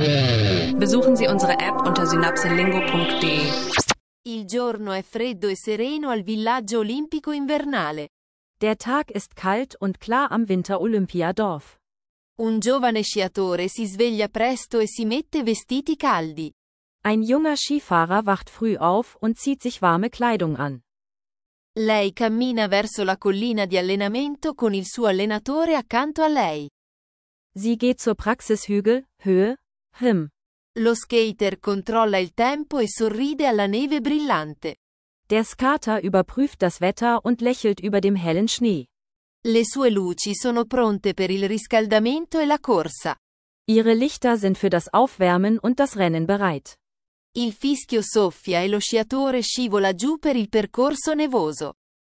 Besuchen Sie unsere App unter synapselingo.de. Il giorno è freddo e sereno al villaggio olimpico invernale. Der Tag ist kalt und klar am Winter-Olympiadorf. Un giovane sciatore si sveglia presto e si mette vestiti caldi. Ein junger Skifahrer wacht früh auf und zieht sich warme Kleidung an. Lei cammina verso la collina di allenamento con il suo allenatore accanto a lei. Sie geht zur Praxishügel, Höhe, Him. Lo skater controlla il tempo e sorride alla neve brillante. Der Skater überprüft das Wetter und lächelt über dem hellen Schnee. Le sue luci sono pronte per il riscaldamento e la corsa. Ihre Lichter sind für das Aufwärmen und das Rennen bereit. Il fischio soffia e lo sciatore scivola giù per il percorso nevoso.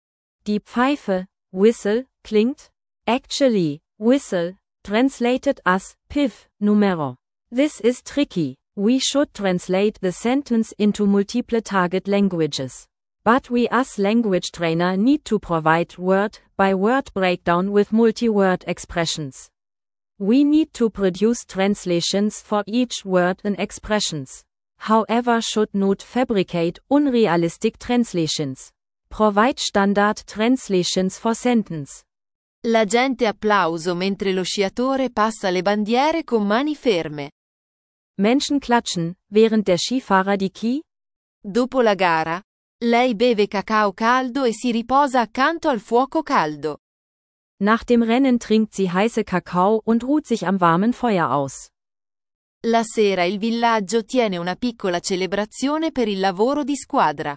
Die Pfeife, Whistle, klingt, actually, whistle, translated as, piff, numero. This is tricky, we should translate the sentence into multiple target languages. But we as language trainer need to provide word-by-word breakdown with multi-word expressions. We need to produce translations for each word and expressions. However, should not fabricate unrealistic translations. Provide standard translations for sentence. La gente applauso mentre lo sciatore passa le bandiere con mani ferme. Menschen klatschen, während der Skifahrer die Key. Dopo la gara, lei beve cacao caldo e si riposa accanto al fuoco caldo. Nach dem Rennen trinkt sie heiße Kakao und ruht sich am warmen Feuer aus. La sera il villaggio tiene una piccola celebrazione per il lavoro di squadra.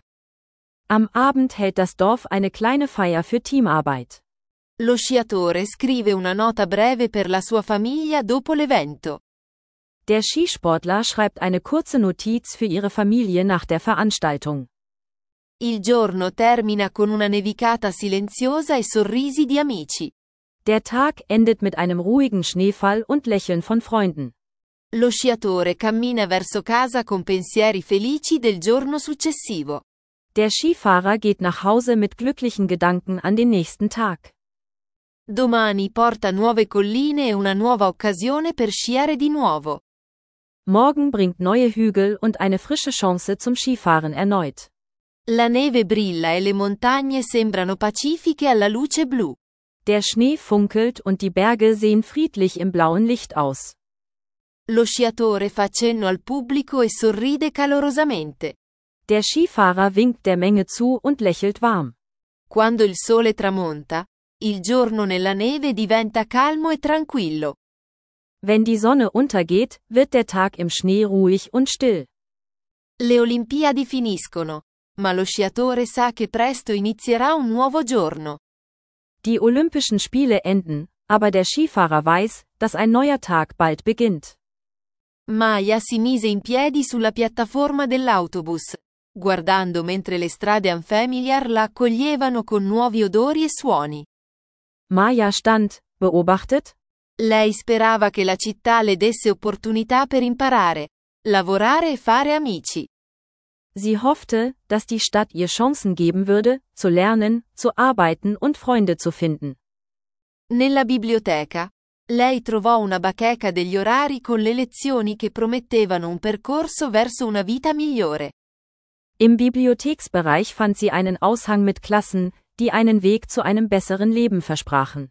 Am Abend hält das Dorf eine kleine Feier für Teamarbeit. Lo sciatore scrive una nota breve per la sua famiglia dopo l'evento. Der Skisportler schreibt eine kurze Notiz für ihre Familie nach der Veranstaltung. Il giorno termina con una nevicata silenziosa e sorrisi di amici. Der Tag endet mit einem ruhigen Schneefall und Lächeln von Freunden. Lo sciatore cammina verso casa con pensieri felici del giorno successivo. Der Skifahrer geht nach Hause mit glücklichen Gedanken an den nächsten Tag. Domani porta nuove colline e una nuova occasione per sciare di nuovo. Morgen bringt neue Hügel und eine frische Chance zum Skifahren erneut. La neve brilla e le montagne sembrano pacifiche alla luce blu. Der Schnee funkelt und die Berge sehen friedlich im blauen Licht aus. Lo sciatore fa cenno al pubblico e sorride calorosamente. Der Skifahrer winkt der Menge zu und lächelt warm. Quando il sole tramonta, il giorno nella neve diventa calmo e tranquillo. Wenn die Sonne untergeht, wird der Tag im Schnee ruhig und still. Le Olimpiadi finiscono, ma lo sciatore sa che presto inizierà un nuovo giorno. Die Olympischen Spiele enden, aber der Skifahrer weiß, dass ein neuer Tag bald beginnt. Maya si mise in piedi sulla piattaforma dell'autobus, guardando mentre le strade unfamiliar la accoglievano con nuovi odori e suoni. Maya stand, beobachtet. Lei sperava che la città le desse opportunità per imparare, lavorare e fare amici. Sie hoffte, dass die Stadt ihr Chancen geben würde, zu lernen, zu arbeiten und Freunde zu finden. Nella biblioteca, lei trovò una bacheca degli orari con le lezioni che promettevano un percorso verso una vita migliore. Im Bibliotheksbereich fand sie einen Aushang mit Klassen, die einen Weg zu einem besseren Leben versprachen.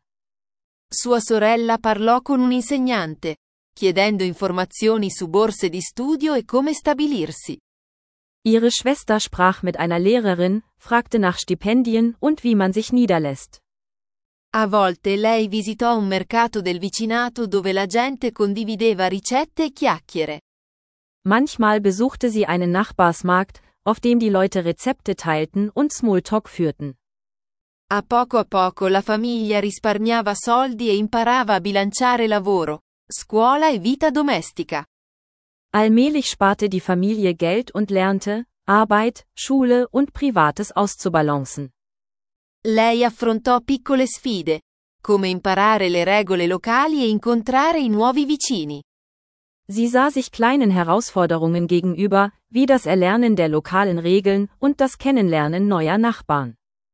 Sua sorella parlò con un insegnante, chiedendo informazioni su borse di studio e come stabilirsi. Ihre Schwester sprach mit einer Lehrerin, fragte nach Stipendien und wie man sich niederlässt. A volte lei visitò un mercato del vicinato dove la gente condivideva ricette e chiacchiere. Manchmal besuchte sie einen Nachbarsmarkt, auf dem die Leute Rezepte teilten und Smalltalk führten. A poco la famiglia risparmiava soldi e imparava a bilanciare lavoro, scuola e vita domestica. Allmählich sparte die Familie Geld und lernte, Arbeit, Schule und Privates auszubalancen. Lei affrontò piccole sfide, come imparare le regole locali e incontrare i nuovi vicini. Sie sah sich kleinen Herausforderungen gegenüber, wie das Erlernen der lokalen Regeln und das Kennenlernen neuer Nachbarn.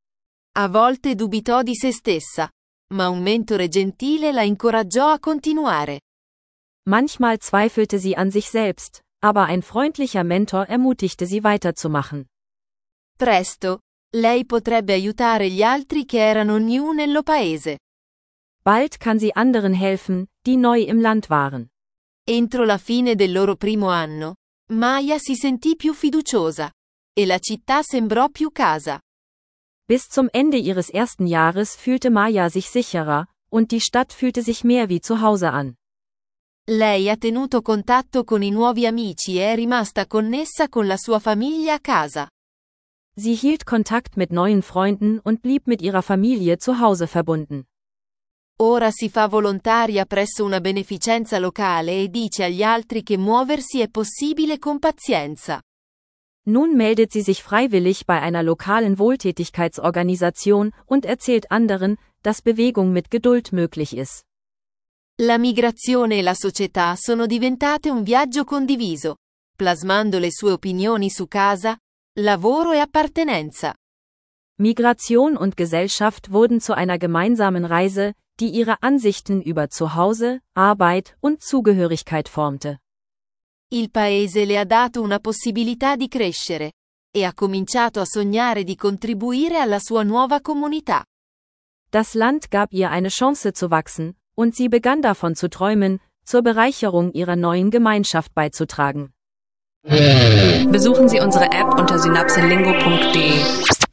A volte dubitò di se stessa, ma un mentore gentile la incoraggiò a continuare. Manchmal zweifelte sie an sich selbst, aber ein freundlicher Mentor ermutigte sie weiterzumachen. Presto, lei potrebbe aiutare gli altri che erano new nello paese. Bald kann sie anderen helfen, die neu im Land waren. Entro la fine del loro primo anno, Maya si sentì più fiduciosa. E la città sembrò più casa. Bis zum Ende ihres ersten Jahres fühlte Maya sich sicherer, und die Stadt fühlte sich mehr wie zu Hause an. Lei ha tenuto contatto con i nuovi amici e è rimasta connessa con la sua famiglia a casa. Sie hielt Kontakt mit neuen Freunden und blieb mit ihrer Familie zu Hause verbunden. Ora si fa volontaria presso una beneficenza locale e dice agli altri che muoversi è possibile con pazienza. Nun meldet sie sich freiwillig bei einer lokalen Wohltätigkeitsorganisation und erzählt anderen, dass Bewegung mit Geduld möglich ist. La migrazione e la società sono diventate un viaggio condiviso, plasmando le sue opinioni su casa, lavoro e appartenenza. Migration und Gesellschaft wurden zu einer gemeinsamen Reise, die ihre Ansichten über Zuhause, Arbeit und Zugehörigkeit formte. Il paese le ha dato una possibilità di crescere, e ha cominciato a sognare di contribuire alla sua nuova comunità. Das Land gab ihr eine Chance zu wachsen, und sie begann davon zu träumen, zur Bereicherung ihrer neuen Gemeinschaft beizutragen. Besuchen Sie unsere App unter synapselingo.de.